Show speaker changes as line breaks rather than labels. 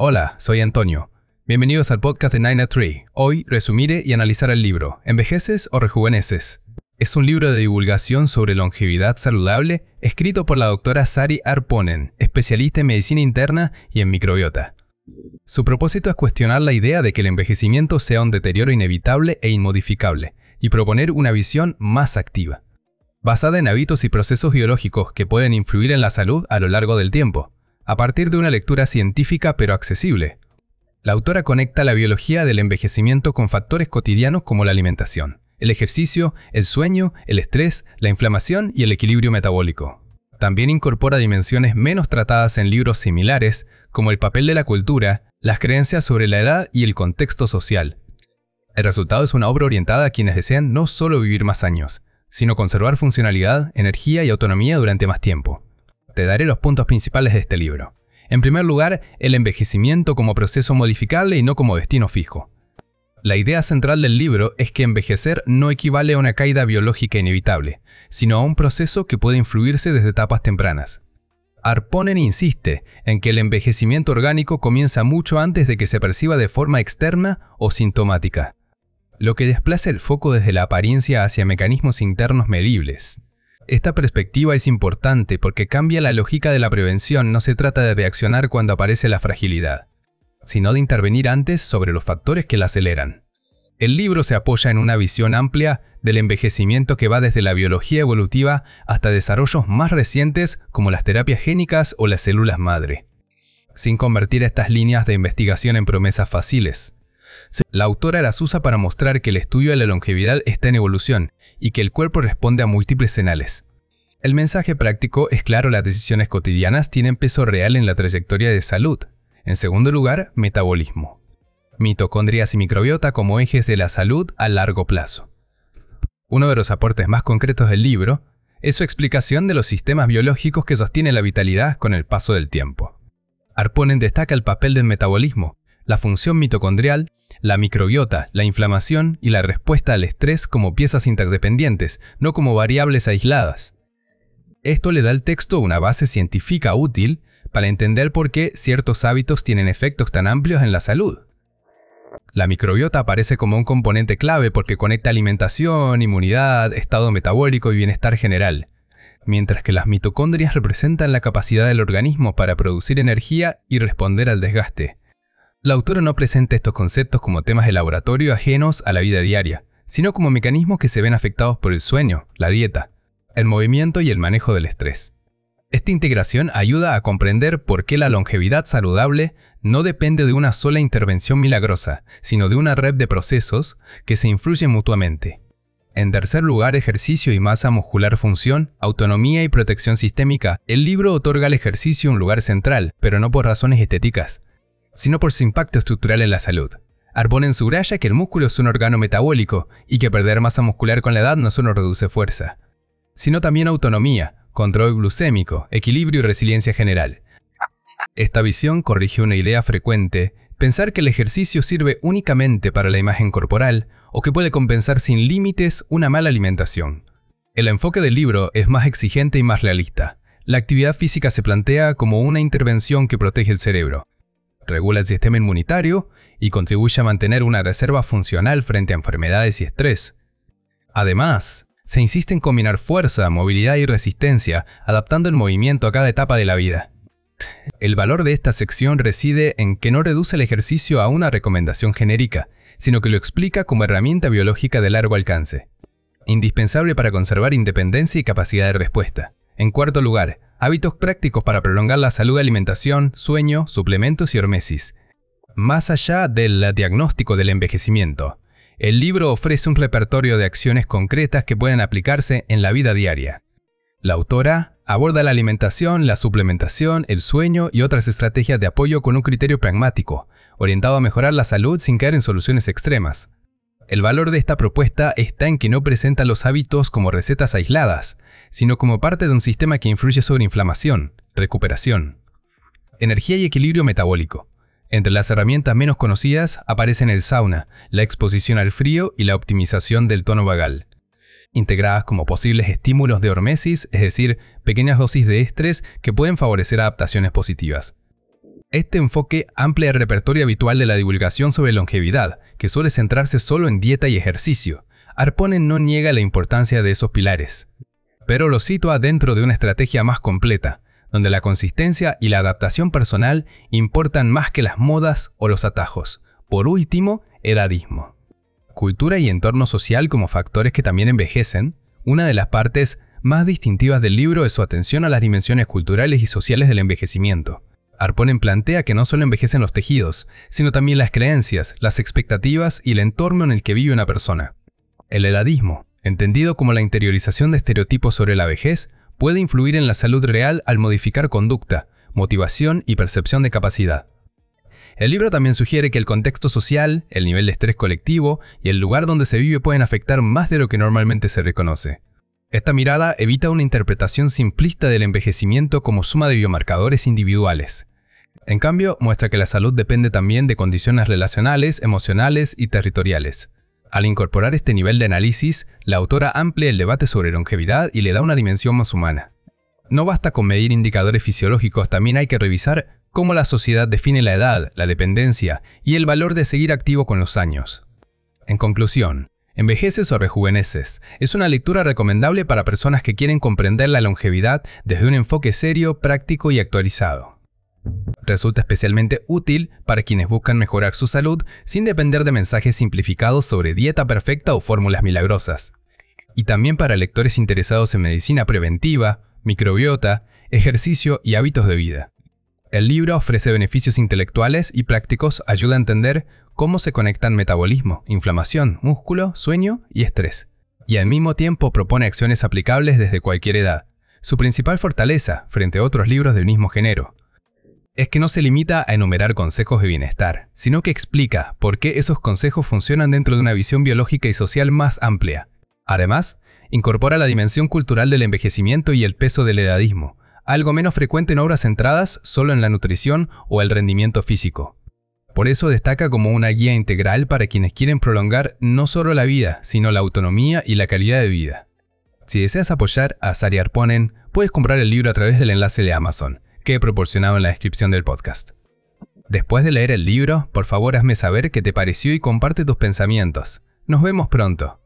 Hola, soy Antonio. Bienvenidos al podcast de 9 at 3. Hoy resumiré y analizaré el libro ¿Envejeces o rejuveneces? Es un libro de divulgación sobre longevidad saludable escrito por la doctora Sari Arponen, especialista en medicina interna y en microbiota. Su propósito es cuestionar la idea de que el envejecimiento sea un deterioro inevitable e inmodificable y proponer una visión más activa, basada en hábitos y procesos biológicos que pueden influir en la salud a lo largo del tiempo, a partir de una lectura científica pero accesible. La autora conecta la biología del envejecimiento con factores cotidianos como la alimentación, el ejercicio, el sueño, el estrés, la inflamación y el equilibrio metabólico. También incorpora dimensiones menos tratadas en libros similares, como el papel de la cultura, las creencias sobre la edad y el contexto social. El resultado es una obra orientada a quienes desean no solo vivir más años, sino conservar funcionalidad, energía y autonomía durante más tiempo. Te daré los puntos principales de este libro. En primer lugar, el envejecimiento como proceso modificable y no como destino fijo. La idea central del libro es que envejecer no equivale a una caída biológica inevitable, sino a un proceso que puede influirse desde etapas tempranas. Arponen insiste en que el envejecimiento orgánico comienza mucho antes de que se perciba de forma externa o sintomática, lo que desplaza el foco desde la apariencia hacia mecanismos internos medibles. Esta perspectiva es importante porque cambia la lógica de la prevención. No se trata de reaccionar cuando aparece la fragilidad, sino de intervenir antes sobre los factores que la aceleran. El libro se apoya en una visión amplia del envejecimiento que va desde la biología evolutiva hasta desarrollos más recientes como las terapias génicas o las células madre, sin convertir estas líneas de investigación en promesas fáciles. La autora las usa para mostrar que el estudio de la longevidad está en evolución y que el cuerpo responde a múltiples señales. El mensaje práctico es claro: las decisiones cotidianas tienen peso real en la trayectoria de salud. En segundo lugar, metabolismo. Mitocondrias y microbiota como ejes de la salud a largo plazo. Uno de los aportes más concretos del libro es su explicación de los sistemas biológicos que sostienen la vitalidad con el paso del tiempo. Arponen destaca el papel del metabolismo, la función mitocondrial, la microbiota, la inflamación y la respuesta al estrés como piezas interdependientes, no como variables aisladas. Esto le da al texto una base científica útil para entender por qué ciertos hábitos tienen efectos tan amplios en la salud. La microbiota aparece como un componente clave porque conecta alimentación, inmunidad, estado metabólico y bienestar general, mientras que las mitocondrias representan la capacidad del organismo para producir energía y responder al desgaste. La autora no presenta estos conceptos como temas de laboratorio ajenos a la vida diaria, sino como mecanismos que se ven afectados por el sueño, la dieta, el movimiento y el manejo del estrés. Esta integración ayuda a comprender por qué la longevidad saludable no depende de una sola intervención milagrosa, sino de una red de procesos que se influyen mutuamente. En tercer lugar, ejercicio y masa muscular, función, autonomía y protección sistémica. El libro otorga al ejercicio un lugar central, pero no por razones estéticas, sino por su impacto estructural en la salud. Arponen subraya que el músculo es un órgano metabólico y que perder masa muscular con la edad no solo reduce fuerza, sino también autonomía, control glucémico, equilibrio y resiliencia general. Esta visión corrige una idea frecuente: pensar que el ejercicio sirve únicamente para la imagen corporal o que puede compensar sin límites una mala alimentación. El enfoque del libro es más exigente y más realista. La actividad física se plantea como una intervención que protege el cerebro, regula el sistema inmunitario y contribuye a mantener una reserva funcional frente a enfermedades y estrés. Además, se insiste en combinar fuerza, movilidad y resistencia, adaptando el movimiento a cada etapa de la vida. El valor de esta sección reside en que no reduce el ejercicio a una recomendación genérica, sino que lo explica como herramienta biológica de largo alcance, indispensable para conservar independencia y capacidad de respuesta. En cuarto lugar, hábitos prácticos para prolongar la salud: alimentación, sueño, suplementos y hormesis. Más allá del diagnóstico del envejecimiento, el libro ofrece un repertorio de acciones concretas que pueden aplicarse en la vida diaria. La autora aborda la alimentación, la suplementación, el sueño y otras estrategias de apoyo con un criterio pragmático, orientado a mejorar la salud sin caer en soluciones extremas. El valor de esta propuesta está en que no presenta los hábitos como recetas aisladas, sino como parte de un sistema que influye sobre inflamación, recuperación, energía y equilibrio metabólico. Entre las herramientas menos conocidas aparecen el sauna, la exposición al frío y la optimización del tono vagal, integradas como posibles estímulos de hormesis, es decir, pequeñas dosis de estrés que pueden favorecer adaptaciones positivas. Este enfoque amplía el repertorio habitual de la divulgación sobre longevidad, que suele centrarse solo en dieta y ejercicio. Harponen no niega la importancia de esos pilares, pero lo sitúa dentro de una estrategia más completa, donde la consistencia y la adaptación personal importan más que las modas o los atajos. Por último, edadismo. Cultura y entorno social como factores que también envejecen. Una de las partes más distintivas del libro es su atención a las dimensiones culturales y sociales del envejecimiento. Harponen plantea que no solo envejecen los tejidos, sino también las creencias, las expectativas y el entorno en el que vive una persona. El edadismo, entendido como la interiorización de estereotipos sobre la vejez, puede influir en la salud real al modificar conducta, motivación y percepción de capacidad. El libro también sugiere que el contexto social, el nivel de estrés colectivo y el lugar donde se vive pueden afectar más de lo que normalmente se reconoce. Esta mirada evita una interpretación simplista del envejecimiento como suma de biomarcadores individuales. En cambio, muestra que la salud depende también de condiciones relacionales, emocionales y territoriales. Al incorporar este nivel de análisis, la autora amplía el debate sobre longevidad y le da una dimensión más humana. No basta con medir indicadores fisiológicos, también hay que revisar cómo la sociedad define la edad, la dependencia y el valor de seguir activo con los años. En conclusión, ¿envejeces o rejuveneces? Es una lectura recomendable para personas que quieren comprender la longevidad desde un enfoque serio, práctico y actualizado. Resulta especialmente útil para quienes buscan mejorar su salud sin depender de mensajes simplificados sobre dieta perfecta o fórmulas milagrosas. Y también para lectores interesados en medicina preventiva, microbiota, ejercicio y hábitos de vida. El libro ofrece beneficios intelectuales y prácticos, ayuda a entender cómo se conectan metabolismo, inflamación, músculo, sueño y estrés. Y al mismo tiempo propone acciones aplicables desde cualquier edad. Su principal fortaleza, frente a otros libros del mismo género, es que no se limita a enumerar consejos de bienestar, sino que explica por qué esos consejos funcionan dentro de una visión biológica y social más amplia. Además, incorpora la dimensión cultural del envejecimiento y el peso del edadismo, algo menos frecuente en obras centradas solo en la nutrición o el rendimiento físico. Por eso destaca como una guía integral para quienes quieren prolongar no solo la vida, sino la autonomía y la calidad de vida. Si deseas apoyar a Sari Harponen, puedes comprar el libro a través del enlace de Amazon, que he proporcionado en la descripción del podcast. Después de leer el libro, por favor hazme saber qué te pareció y comparte tus pensamientos. Nos vemos pronto.